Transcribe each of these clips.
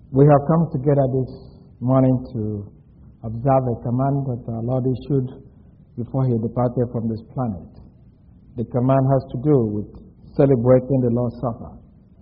We have come together this morning to observe a command that our Lord issued before He departed from this planet. The command has to do with celebrating the Lord's Supper.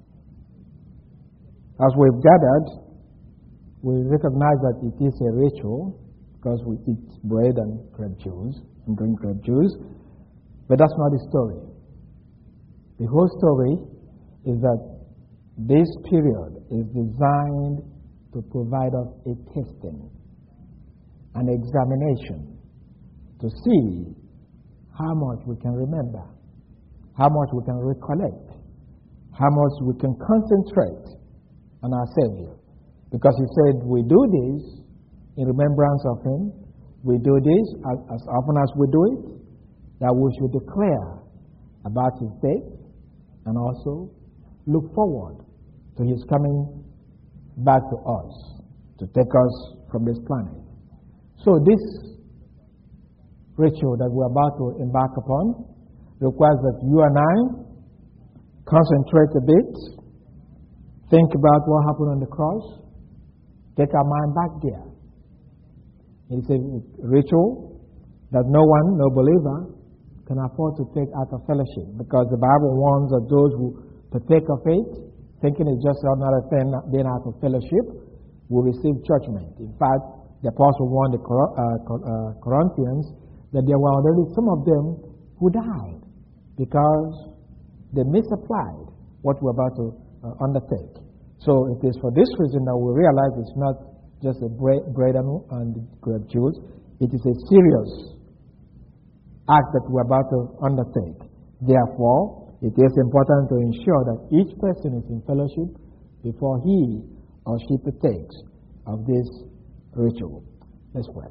As we've gathered, we recognize that it is a ritual because we eat bread and grape juice and drink grape juice, but that's not the story. The whole story is that this period is designed to provide us a testing, an examination, to see how much we can remember, how much we can recollect, how much we can concentrate on our Savior. Because He said, we do this in remembrance of Him. We do this as often as we do it, that we should declare about His death and also look forward to His coming back to us, to take us from this planet. So this ritual that we're about to embark upon requires that you and I concentrate a bit, think about what happened on the cross, take our mind back there. It's a ritual that no one, no believer, can afford to take out of fellowship, because the Bible warns that those who partake of it, thinking it's just another thing being out of fellowship, will receive judgment. In fact, the apostle warned the Corinthians that there were already some of them who died because they misapplied what we're about to undertake. So it is for this reason that we realize it's not just a bread and grape juice. It is a serious act that we're about to undertake. Therefore, it is important to ensure that each person is in fellowship before he or she partakes of this ritual. Let's pray.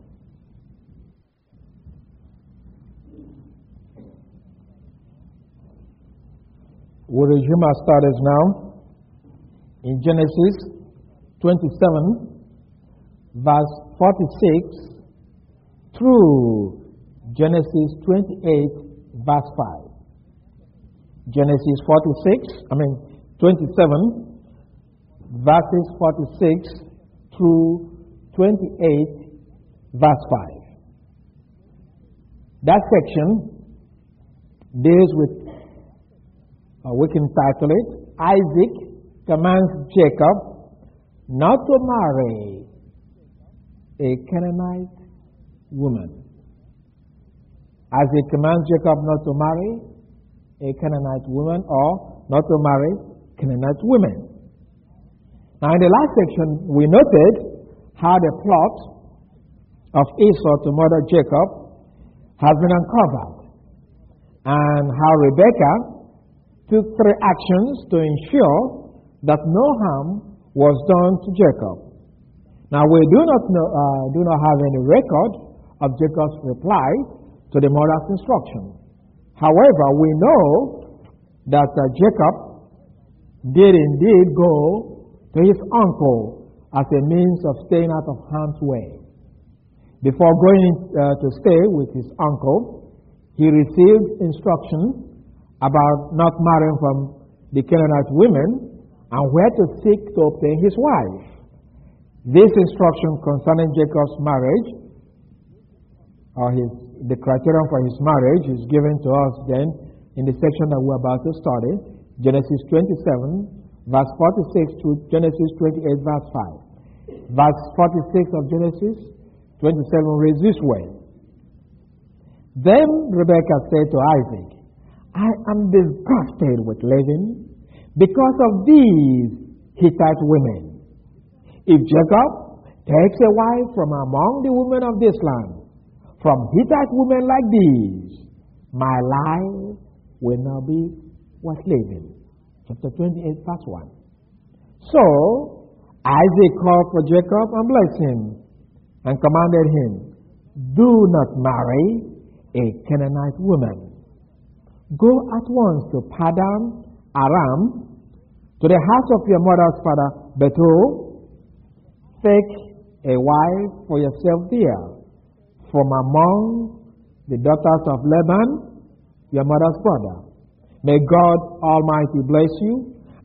We'll resume our studies now in Genesis 27, verse 46 through Genesis 28, verse 5. Genesis 27, verses 46 through 28, verse 5. That section deals with, we can title it, Isaac commands Jacob not to marry a Canaanite woman. Isaac commands Jacob not to marry a Canaanite woman, or not to marry Canaanite women. Now, in the last section, we noted how the plot of Esau to murder Jacob has been uncovered, and how Rebekah took 3 actions to ensure that no harm was done to Jacob. Now, we do not have any record of Jacob's reply to the mother's instruction. However, we know that Jacob did indeed go to his uncle as a means of staying out of harm's way. Before going to stay with his uncle, he received instruction about not marrying from the Canaanite women and where to seek to obtain his wife. This instruction concerning Jacob's marriage, or the criterion for his marriage, is given to us then in the section that we're about to study, Genesis 27, verse 46 to Genesis 28, verse 5. Verse 46 of Genesis 27 reads this way. Then Rebekah said to Isaac, I am disgusted with living because of these Hittite women. If Jacob takes a wife from among the women of this land, from Hittite women like these, my life will not be worth living. Chapter 28, verse 1. So Isaac called for Jacob and blessed him, and commanded him, do not marry a Canaanite woman. Go at once to Paddan Aram, to the house of your mother's father Bethuel. Take a wife for yourself there, from among the daughters of Laban, your mother's brother. May God Almighty bless you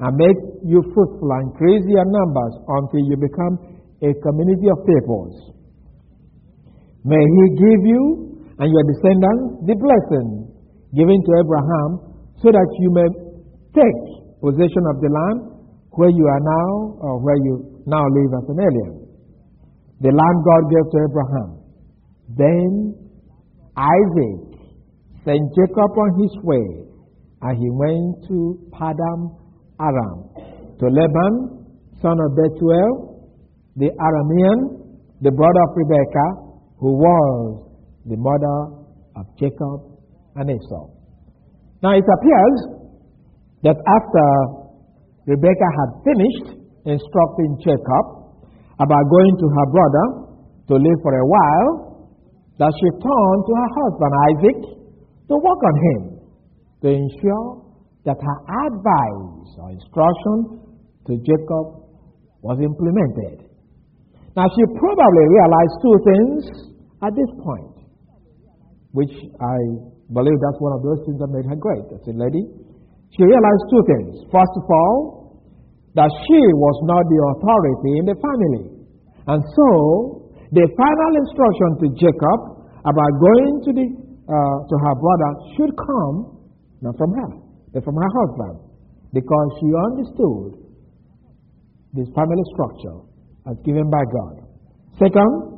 and make you fruitful and increase your numbers until you become a community of peoples. May He give you and your descendants the blessing given to Abraham, so that you may take possession of the land where you are now, or where you now live as an alien. The land God gave to Abraham. Then Isaac sent Jacob on his way, and he went to Paddan Aram, to Laban, son of Bethuel, the Aramean, the brother of Rebekah, who was the mother of Jacob and Esau. Now it appears that after Rebekah had finished instructing Jacob about going to her brother to live for a while, that she turned to her husband Isaac to work on him, to ensure that her advice or instruction to Jacob was implemented. Now she probably realized two things at this point, which I believe that's one of those things that made her great as a lady. She realized two things. First of all, that she was not the authority in the family. And so, the final instruction to Jacob about going to her brother should come not from her, but from her husband, because she understood this family structure as given by God. Second,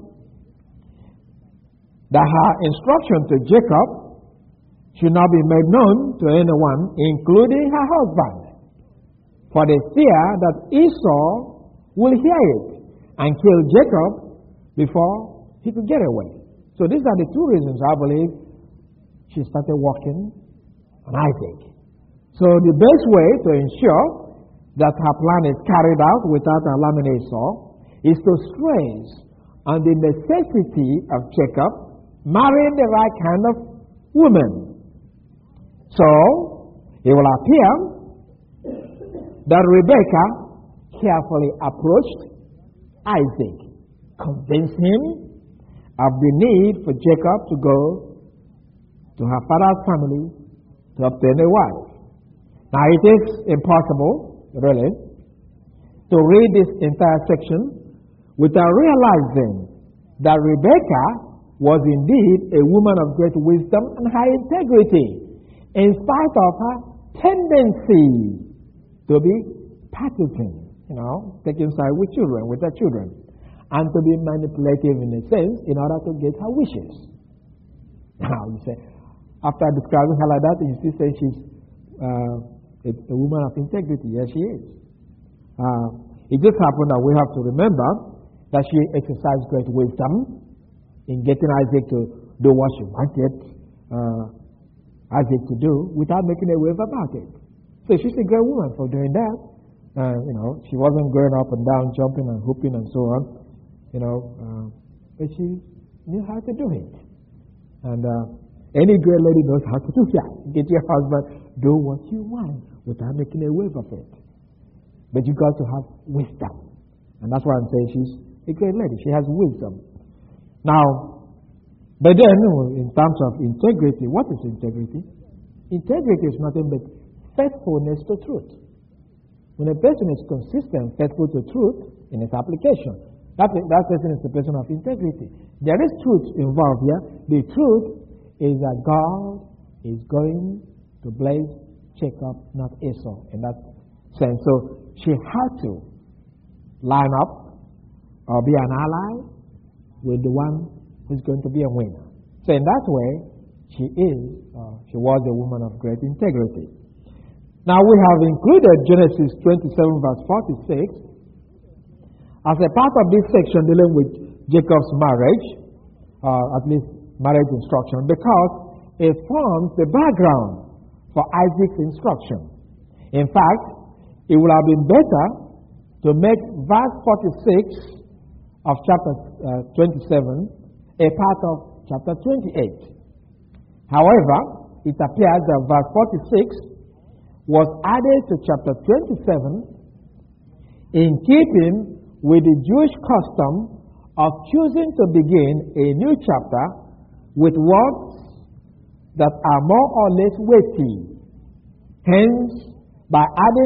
that her instruction to Jacob should not be made known to anyone, including her husband, for the fear that Esau will hear it and kill Jacob before he could get away. So these are the two reasons I believe she started working on Isaac. So the best way to ensure that her plan is carried out without alarming Esau is to stress on the necessity of Jacob marrying the right kind of woman. So, it will appear that Rebekah carefully approached Isaac, convinced him of the need for Jacob to go to her father's family to obtain a wife. Now, it is impossible, really, to read this entire section without realizing that Rebekah was indeed a woman of great wisdom and high integrity, in spite of her tendency to be patronizing, taking side with her children, and to be manipulative in a sense in order to get her wishes. Now, you say, after describing her like that, you still say she's a woman of integrity. Yes, she is. It just happened that we have to remember that she exercised great wisdom in getting Isaac to do what she wanted Isaac to do without making a wave about it. So she's a great woman for doing that. She wasn't going up and down, jumping and whooping and so on. But she knew how to do it. And any great lady knows how to do that. Get your husband, do what you want without making a wave of it. But you got to have wisdom. And that's why I'm saying she's a great lady. She has wisdom. Now, but then, in terms of integrity, what is integrity? Integrity is nothing but faithfulness to truth. When a person is consistent, faithful to truth in its application, that person is the person of integrity. There is truth involved here. The truth is that God is going to bless Jacob, not Esau, in that sense. So she had to line up or be an ally with the one who's going to be a winner. So in that way, she was a woman of great integrity. Now we have included Genesis 27 verse 46 as a part of this section dealing with Jacob's marriage, at least marriage instruction, because it forms the background for Isaac's instruction. In fact, it would have been better to make verse 46 of chapter 27 a part of chapter 28. However, it appears that verse 46 was added to chapter 27 in keeping with the Jewish custom of choosing to begin a new chapter with words that are more or less weighty. Hence, by adding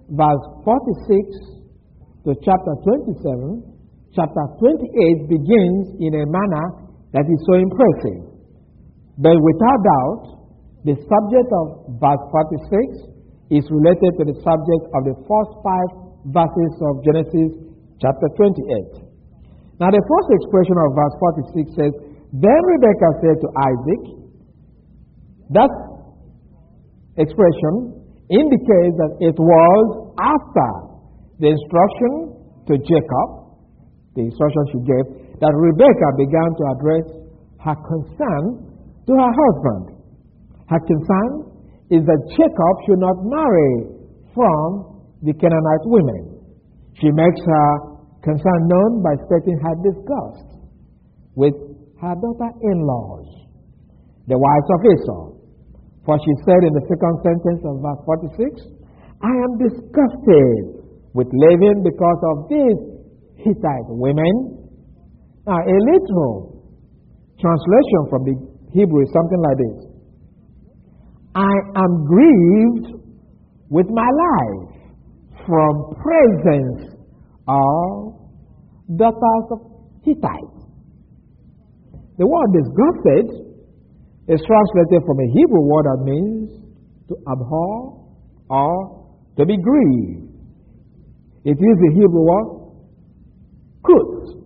verse 46 to chapter 27, chapter 28 begins in a manner that is so impressive. But without doubt, the subject of verse 46 is related to the subject of the first 5 verses of Genesis chapter 28. Now, the first expression of verse 46 says, Then Rebekah said to Isaac, that expression indicates that it was after the instruction to Jacob, the instruction she gave, that Rebekah began to address her concern to her husband. Her concern is that Jacob should not marry from the Canaanite women. She makes her concern known by stating her disgust with her daughter-in-laws, the wives of Esau. For she said in the second sentence of verse 46, I am disgusted with living because of these Hittite women. Now, a literal translation from the Hebrew is something like this. I am grieved with my life from presence of daughters of Hittites. The word disgusted is translated from a Hebrew word that means to abhor or to be grieved. It is the Hebrew word kut.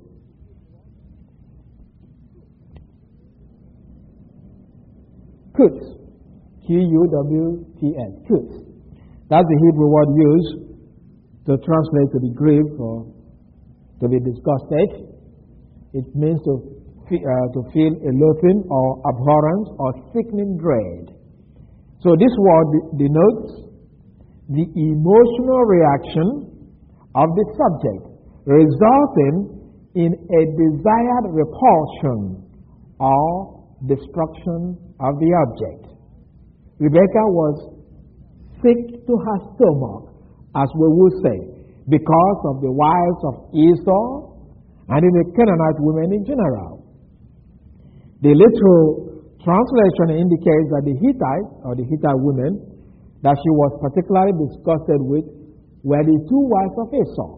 Kut. Q-U-W-T-S. Kut. That's the Hebrew word used to translate to be grieved or to be disgusted. It means to feel a loathing or abhorrence or sickening dread. So this word denotes the emotional reaction of the subject, resulting in a desired repulsion or destruction of the object. Rebekah was sick to her stomach, as we would say, because of the wives of Esau and the Canaanite women in general. The literal translation indicates that the Hittites, or the Hittite women, that she was particularly disgusted with were the 2 wives of Esau,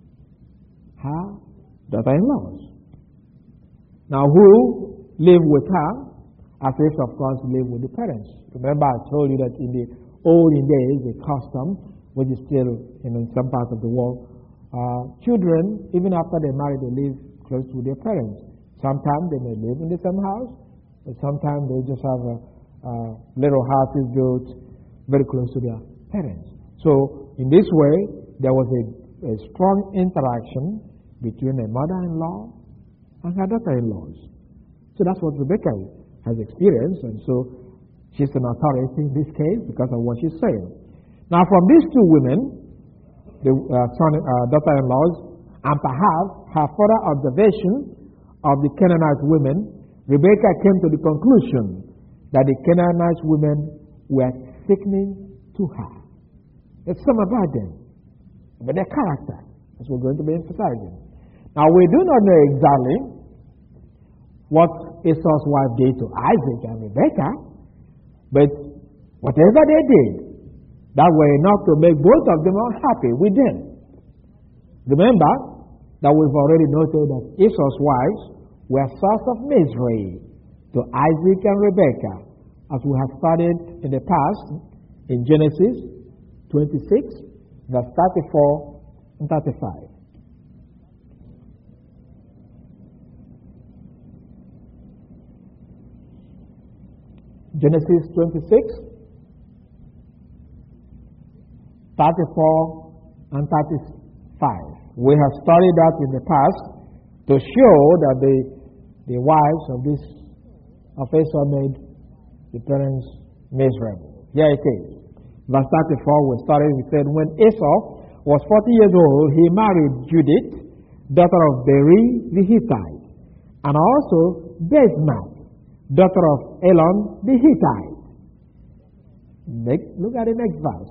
her daughter-in-laws. Now, who lived with her, as if, of course, lived with the parents. Remember, I told you that in the olden days, the custom, which is still in some parts of the world, children, even after they marry, they live close to their parents. Sometimes they may live in the same house, but sometimes they just have little houses built very close to their parents. So, in this way, there was a strong interaction between a mother-in-law and her daughter-in-laws. So that's what Rebekah has experienced, and so she's an authority in this case because of what she's saying. Now, from these 2 women, the daughter-in-laws, and perhaps her further observation of the Canaanite women, Rebekah came to the conclusion that the Canaanite women were sickening to her. It's some about them, but their character, as we're going to be emphasizing. Now, we do not know exactly what Esau's wife did to Isaac and Rebekah, but whatever they did, that were enough to make both of them unhappy with them. Remember that we've already noted that Esau's wives were a source of misery to Isaac and Rebekah, as we have studied in the past in Genesis 26, verse 34 and 35. Genesis 26, 34 and 35. We have studied that in the past to show that the wives of Esau made the parents miserable. Here it is. Verse 34, we started, we said, when Esau was 40 years old, he married Judith, daughter of Beri the Hittite, and also Basemath, daughter of Elon the Hittite. Look at the next verse.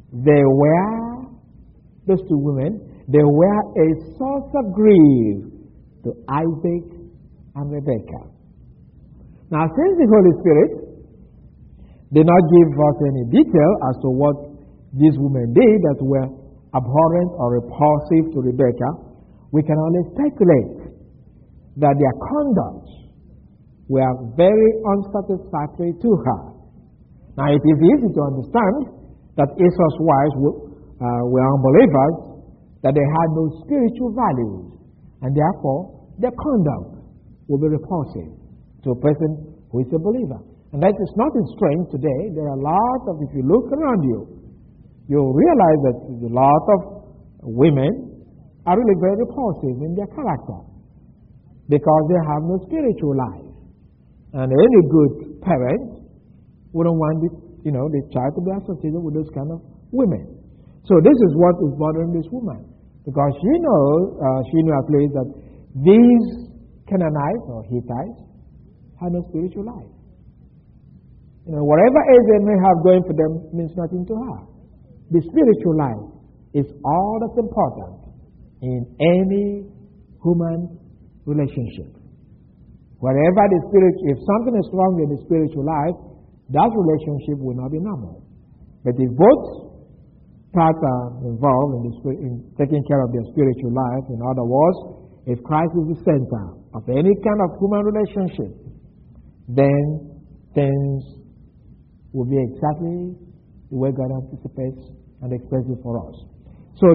Those 2 women, they were a source of grief to Isaac and Rebekah. Now, since the Holy Spirit did not give us any detail as to what these women did that were abhorrent or repulsive to Rebekah, we can only speculate that their conduct were very unsatisfactory to her. Now, it is easy to understand that Esau's wives were unbelievers, that they had no spiritual values, and therefore their conduct will be repulsive to a person who is a believer. And that is nothing strange today. There are a lot of, if you look around you, you'll realize that a lot of women are really very repulsive in their character because they have no spiritual life. And any good parent wouldn't want the child to be associated with those kind of women. So this is what is bothering this woman, because she knew at least that these Canaanites or Hittites had no spiritual life. Whatever age they may have going for them means nothing to her. The spiritual life is all that's important in any human relationship. Wherever if something is wrong in the spiritual life, that relationship will not be normal. But if both parts are involved in taking care of their spiritual life, in other words, if Christ is the center of any kind of human relationship, then things will be exactly the way God anticipates and expresses for us. So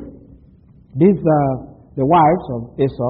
the wives of Esau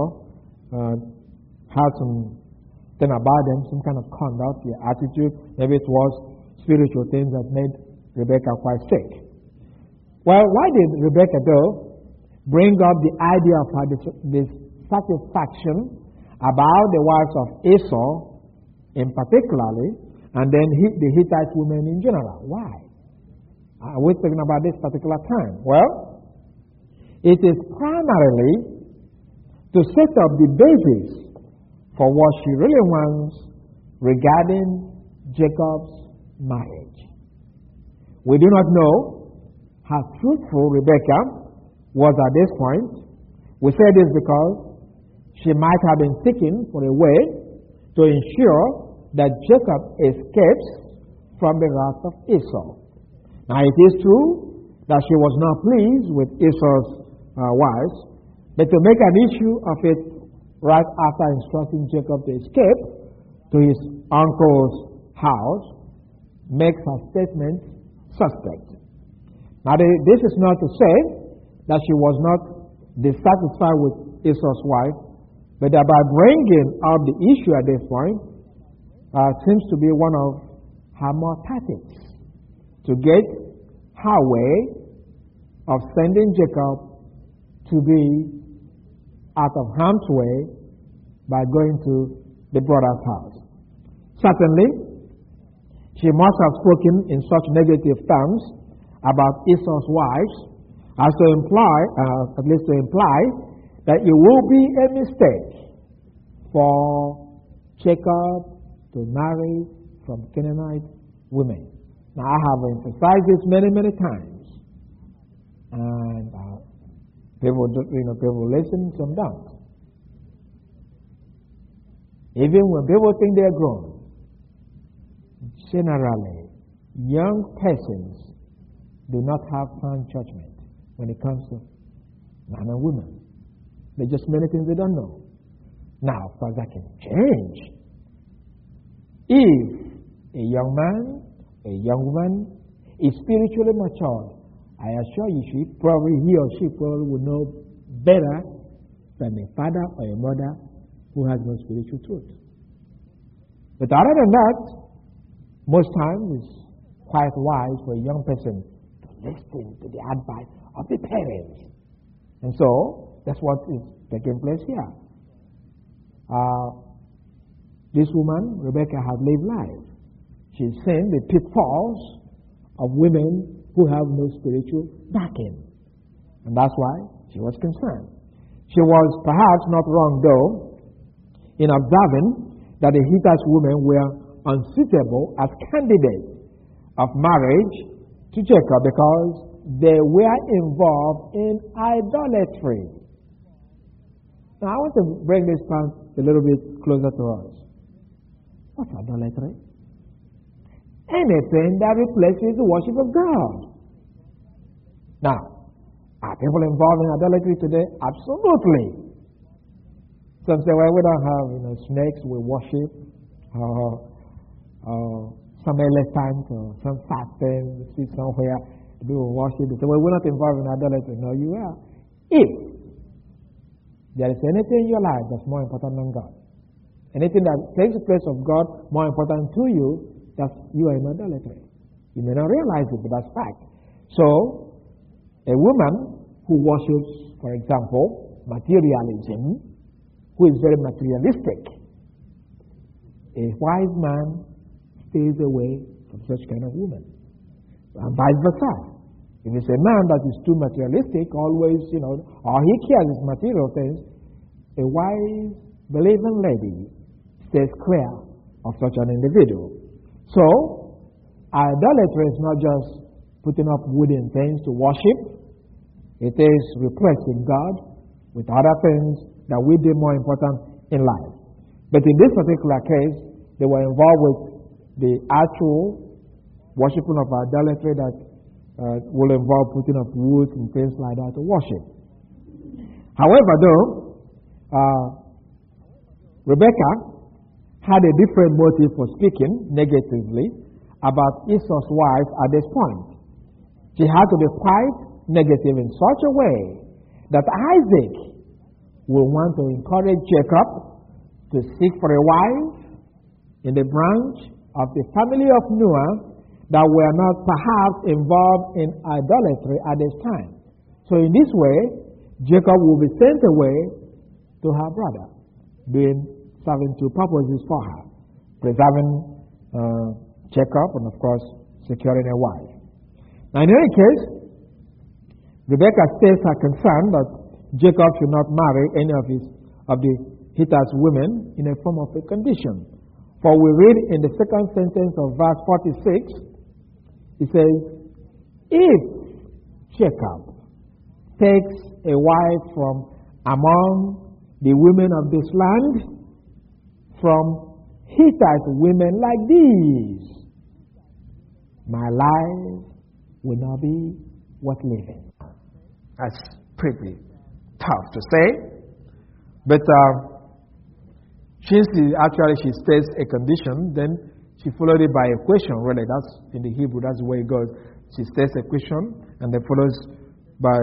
had some thing about them, some kind of conduct, their attitude. Maybe it was spiritual things that made Rebekah quite sick. Well, why did Rebekah, though, bring up the idea of her dissatisfaction about the wives of Esau in particularly, and then the Hittite women in general? Why? Are we talking about this particular time? Well, it is primarily to set up the basis for what she really wants regarding Jacob's marriage. We do not know how truthful Rebekah was at this point. We say this because she might have been seeking for a way to ensure that Jacob escapes from the wrath of Esau. Now, it is true that she was not pleased with Esau's wives, but to make an issue of it right after instructing Jacob to escape to his uncle's house makes her statement suspect. Now, this is not to say that she was not dissatisfied with Esau's wife, but by bringing up the issue at this point seems to be one of her more tactics to get her way of sending Jacob to be out of harm's way by going to the brother's house. Certainly, she must have spoken in such negative terms about Esau's wives as to imply, at least to imply, that it will be a mistake for Jacob to marry from Canaanite women. Now, I have emphasized this many, many times, and people listen, some don't. Even when people think they're grown, generally, young persons do not have sound judgment when it comes to man and women. There's just many things they don't know. Now, of course, that can change. If a young man, a young woman is spiritually matured, I assure you, he or she probably will know better than a father or a mother who has no spiritual truth. But other than that, most times it's quite wise for a young person to listen to the advice of the parents. And so, that's what is taking place here. This woman, Rebekah, had lived life. She's seen the pitfalls of women who have no spiritual backing. And that's why she was concerned. She was perhaps not wrong, though, in observing that the Hittite women were unsuitable as candidates of marriage to Jacob because they were involved in idolatry. Now, I want to bring this point a little bit closer to us. What's idolatry? Anything that replaces the worship of God. Are people involved in idolatry today? Absolutely. Some say, well, we don't have snakes we worship, or some elephant, or some fat thing we see somewhere, do worship. They say, well, we're not involved in idolatry. No, you are. If there is anything in your life that's more important than God, anything that takes the place of God more important to you, that you are in idolatry. You may not realize it, but that's fact. So, a woman who worships, for example, materialism, who is very materialistic, a wise man stays away from such kind of woman. And vice versa. If it's a man that is too materialistic, always, or he cares his material things, a wise, believing lady stays clear of such an individual. So, idolatry is not just putting up wooden things to worship. It is replacing God with other things that we deem more important in life. But in this particular case, they were involved with the actual worshiping of idolatry that will involve putting up wood and things like that to worship. However, though, Rebecca had a different motive for speaking negatively about Esau's wife at this point. She had to be quite negative in such a way that Isaac will want to encourage Jacob to seek for a wife in the branch of the family of Noah that were not perhaps involved in idolatry at this time. So in this way, Jacob will be sent away to her brother, serving two purposes for her, preserving Jacob and, of course, securing a wife. Now, in any case, Rebecca states her concern that Jacob should not marry any of the Hittite women in a form of a condition. For we read in the second sentence of verse 46, it says, if Jacob takes a wife from among the women of this land, from Hittite women like these, my life will not be worth living. That's pretty tough to say, but since she states a condition, then she followed it by a question. Really, that's in the Hebrew, that's the way it goes. She states a question and then follows by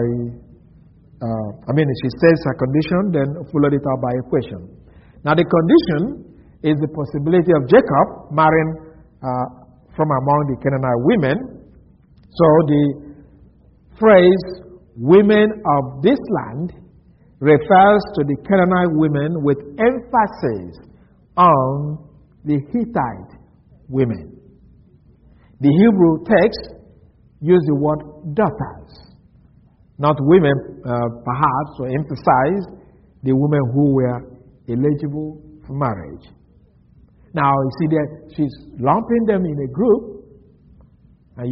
she states a condition, then followed it up by a question. Now the condition is the possibility of Jacob marrying from among the Canaanite women. So the phrase women of this land refers to the Canaanite women with emphasis on the Hittite women. The Hebrew text uses the word daughters, not women, perhaps, to emphasize the women who were eligible for marriage. Now, you see that she's lumping them in a group, and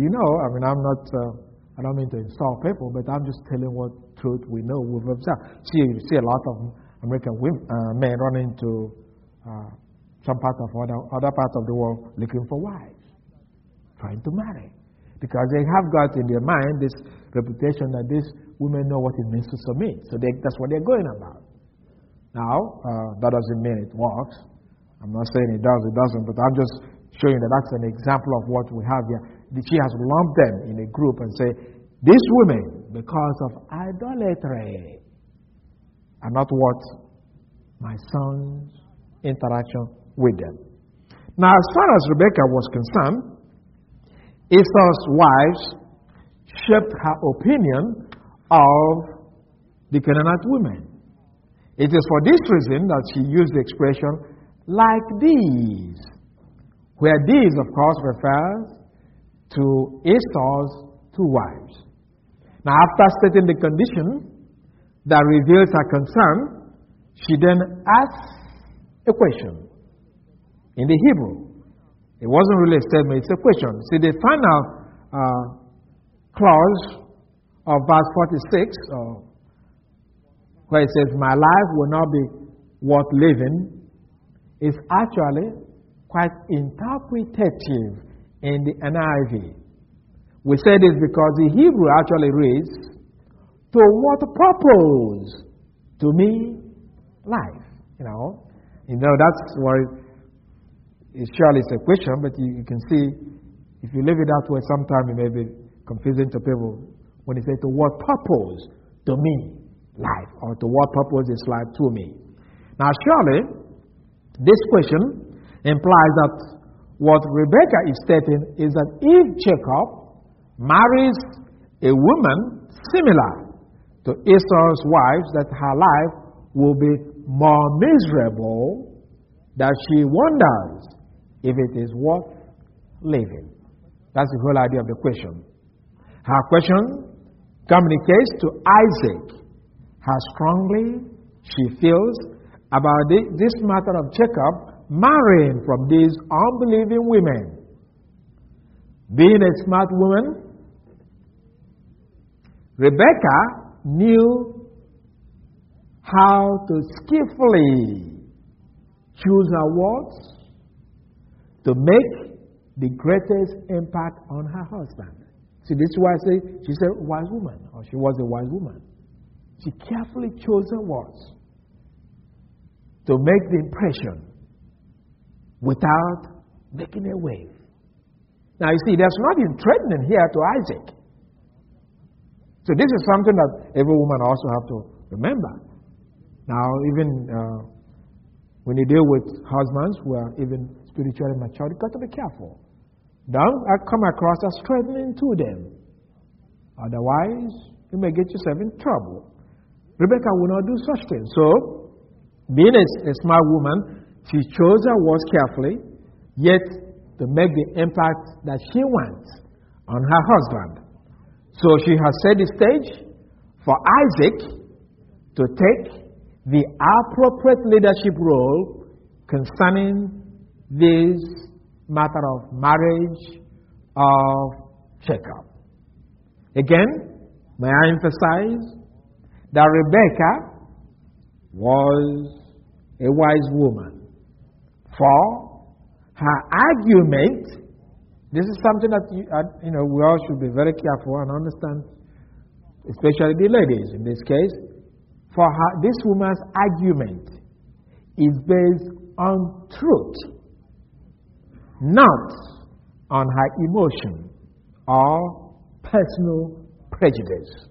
I don't mean to insult people, but I'm just telling what truth we know, we've observed. See a lot of American men running to some part of other parts of the world looking for wives, trying to marry. Because they have got in their mind this reputation that these women know what it means to submit. So that's what they're going about. Now, that doesn't mean it works. I'm not saying it does, it doesn't, but I'm just showing that that's an example of what we have here. She has lumped them in a group and say, these women, because of idolatry, are not worth my son's interaction with them. Now, as far as Rebecca was concerned, Esau's wives shaped her opinion of the Canaanite women. It is for this reason that she used the expression, like these, where these, of course, refers to Esau's two wives. Now, after stating the condition that reveals her concern, she then asks a question in the Hebrew. It wasn't really a statement, it's a question. See, the final clause of verse 46, where it says, my life will not be worth living, is actually quite interpretative in the NIV. We say this because the Hebrew actually reads, To what purpose? To me, life. That's what it surely is a question, but you can see, if you leave it that way, sometimes it may be confusing to people when they say, to what purpose? To me, life. Or to what purpose is life to me? Now, surely, this question implies that what Rebecca is stating is that if Jacob marries a woman similar to Esau's wives, that her life will be more miserable, that she wonders if it is worth living. That's the whole idea of the question. Her question communicates to Isaac how strongly she feels about this matter of Jacob marrying from these unbelieving women. Being a smart woman, Rebecca knew how to skillfully choose her words to make the greatest impact on her husband. See, this is why I say she's a wise woman, or she was a wise woman. She carefully chose her words to make the impression without making a wave. Now, you see, there's nothing threatening here to Isaac. So this is something that every woman also have to remember. Now, even when you deal with husbands who are even spiritually mature, you've got to be careful. Don't come across as threatening to them. Otherwise, you may get yourself in trouble. Rebecca will not do such things. So, being a smart woman, she chose her words carefully, yet to make the impact that she wants on her husband. So she has set the stage for Isaac to take the appropriate leadership role concerning this matter of marriage of Jacob. Again, may I emphasize that Rebecca was a wise woman. For her argument, this is something that we all should be very careful and understand, especially the ladies in this case. For her, this woman's argument is based on truth, not on her emotion or personal prejudice.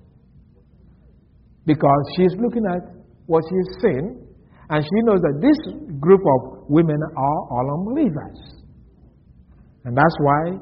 Because she's looking at what she's saying, and she knows that this group of women are all unbelievers. And that's why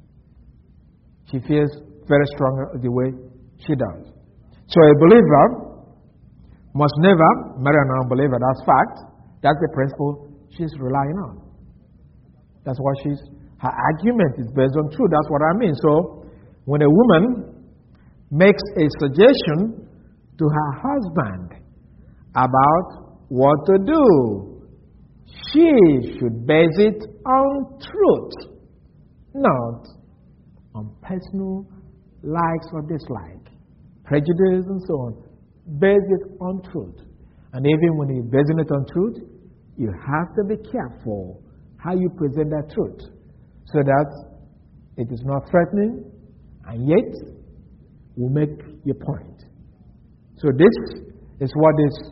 she feels very strong the way she does. So a believer must never marry an unbeliever. That's fact. That's the principle she's relying on. That's why her argument is based on truth. That's what I mean. So when a woman makes a suggestion to her husband about what to do, she should base it on truth, not on personal likes or dislike, prejudice and so on. Base it on truth. And even when you're basing it on truth, you have to be careful how you present that truth so that it is not threatening and yet will make your point. So this is what this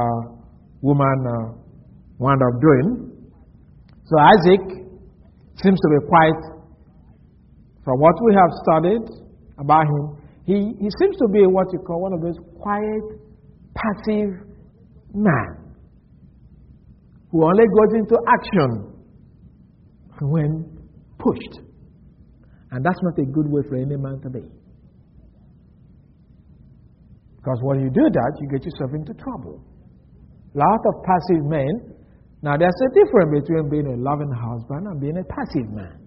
woman wound up doing. So Isaac seems to be quite, from what we have studied about him, he seems to be what you call one of those quiet, passive men who only goes into action when pushed. And that's not a good way for any man to be. Because when you do that, you get yourself into trouble. A lot of passive men. Now, there's a difference between being a loving husband and being a passive man.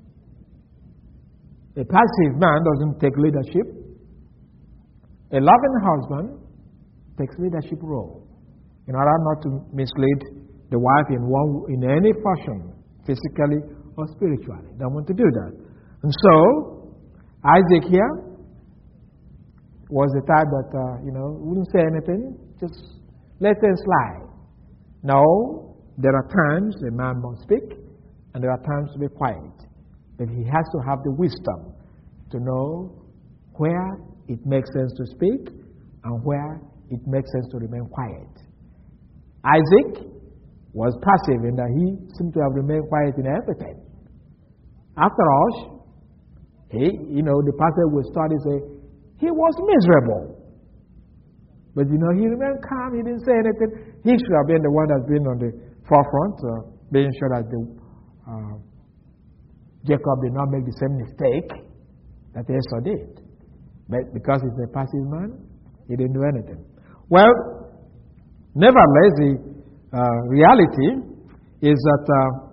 A passive man doesn't take leadership. A loving husband takes leadership role in order not to mislead the wife in any fashion, physically or spiritually. Don't want to do that. And so, Isaac here was the type that, wouldn't say anything, just let things slide. No, there are times a man must speak, and there are times to be quiet. But he has to have the wisdom to know where it makes sense to speak, and where it makes sense to remain quiet. Isaac was passive in that he seemed to have remained quiet in everything. After all, the pastor will start and say, he was miserable. But he remained calm, he didn't say anything. He should have been the one that's been on the forefront, being sure that Jacob did not make the same mistake that Esau did. But because he's a passive man, he didn't do anything. Well, nevertheless, the reality is that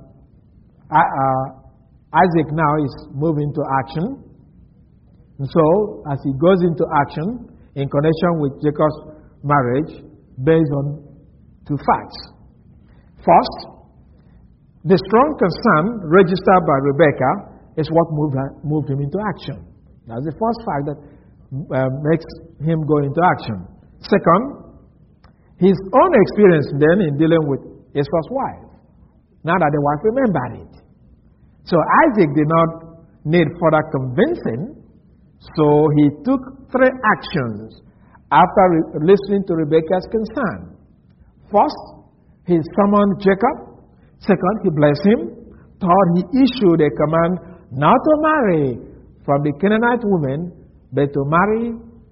Isaac now is moving to action. And so, as he goes into action in connection with Jacob's marriage, based on two facts. First, the strong concern registered by Rebekah is what moved him into action. That's the first fact that makes him go into action. Second, his own experience then in dealing with his first wife. Now that the wife remembered it. So Isaac did not need further convincing, so he took 3 actions after listening to Rebekah's concern. First, he summoned Jacob. Second, he blessed him. Third, he issued a command not to marry from the Canaanite woman, but to marry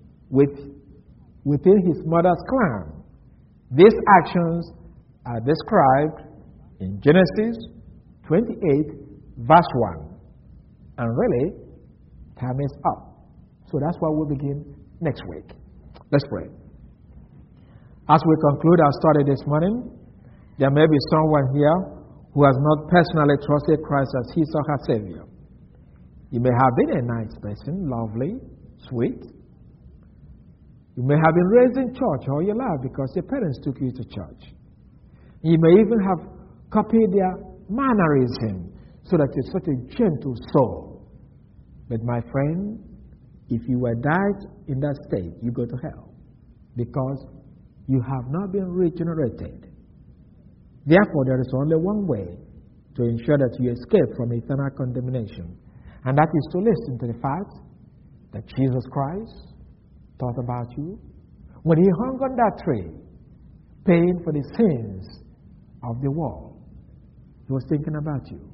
within his mother's clan. These actions are described in Genesis 28, verse 1. And really, time is up. So that's why we'll begin next week. Let's pray. As we conclude our study this morning, there may be someone here who has not personally trusted Christ as his or her Savior. You may have been a nice person, lovely, sweet. You may have been raised in church all your life because your parents took you to church. You may even have copied their mannerism so that you're such a gentle soul. But my friend, if you were died in that state, you go to hell because you have not been regenerated. Therefore, there is only one way to ensure that you escape from eternal condemnation, and that is to listen to the fact that Jesus Christ thought about you when he hung on that tree, paying for the sins of the world. He was thinking about you.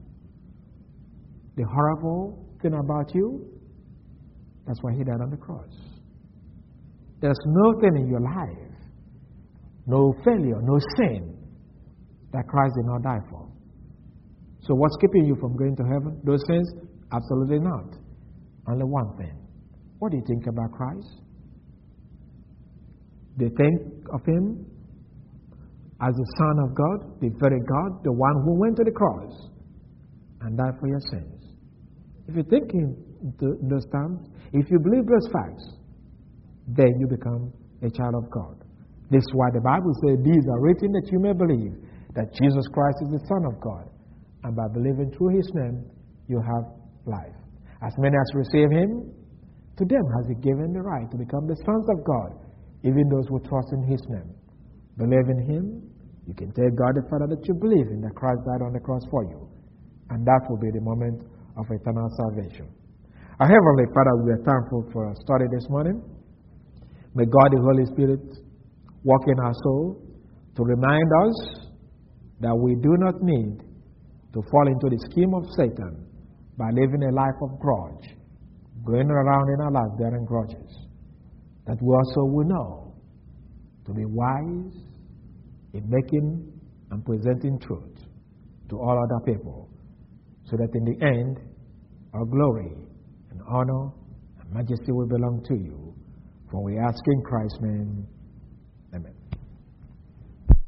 The horrible thing about you, that's why he died on the cross. There's nothing in your life, no failure, no sin, that Christ did not die for. So what's keeping you from going to heaven? Those sins? Absolutely not. Only one thing. What do you think about Christ? Do you think of him as the Son of God, the very God, the one who went to the cross and died for your sins? If you think in those terms, if you believe those facts, then you become a child of God. This is why the Bible says, these are written that you may believe that Jesus Christ is the Son of God, and by believing through his name, you have life. As many as receive him, to them has he given the right to become the sons of God, even those who trust in his name. Believe in him, you can tell God the Father that you believe in that Christ died on the cross for you, and that will be the moment of eternal salvation. Our Heavenly Father, we are thankful for our study this morning. May God the Holy Spirit work in our soul to remind us that we do not need to fall into the scheme of Satan by living a life of grudge, going around in our life bearing grudges. That we also will know to be wise in making and presenting truth to all other people, so that in the end, our glory and honor and majesty will belong to you. For we ask in Christ's name.